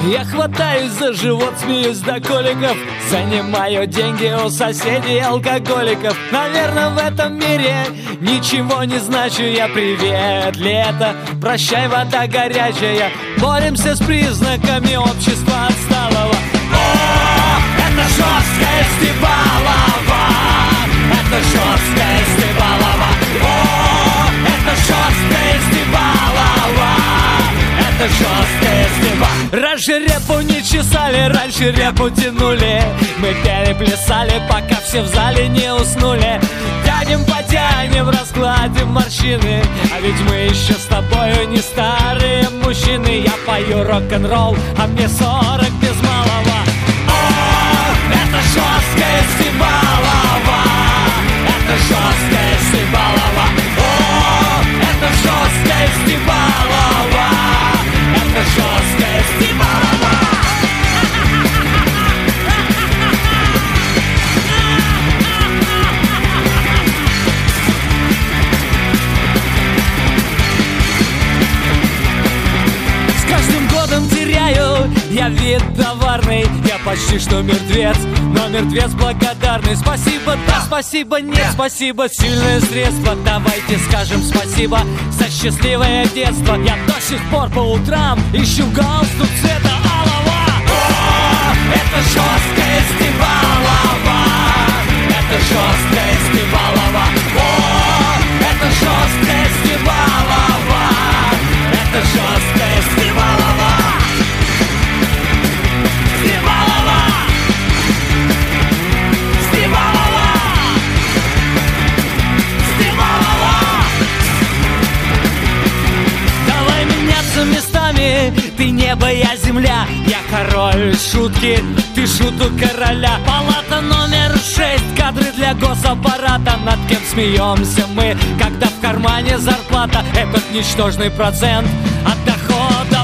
Я хватаюсь за живот, смеюсь до коликов, занимаю деньги у соседей алкоголиков. Наверное, в этом мире ничего не значу я. Привет, лето, прощай, вода горячая. Боремся с признаками общества отсталого. О, это жесткая стебалова, это жесткая стебалова. О, это жесткая стебалова, это жесткая стеба. Раньше репу не чесали, раньше репу тянули. Мы пели, плясали, пока все в зале не уснули. Тянем, потянем, разгладим морщины. А ведь мы еще с тобою не старые мужчины. Я пою рок-н-ролл, а мне 40 без малого. О, это жесткая стебалова, это жесткая стебалова. О, это жесткая стебалова, это жесткая стебалова. С каждым годом теряю я вид товарный. Я почти что мертвец, но мертвец благодарный. Спасибо, да, спасибо, нет, спасибо, сильное средство. Давайте скажем спасибо за счастливое детство. Я до сих пор по утрам ищу галстук цвета алого. О, это жесткая стебалова, это жесткая стебалова. О, это жесткая стебалова, это жесткая стебалова. Стебалова, стебалова, стебалова. Давай меняться местами, ты небо, я земля. Я король шутки, ты шуту короля. Палата номер 6, кадры для госаппарата. Над кем смеемся мы, когда в кармане зарплата? Этот ничтожный процент от дохода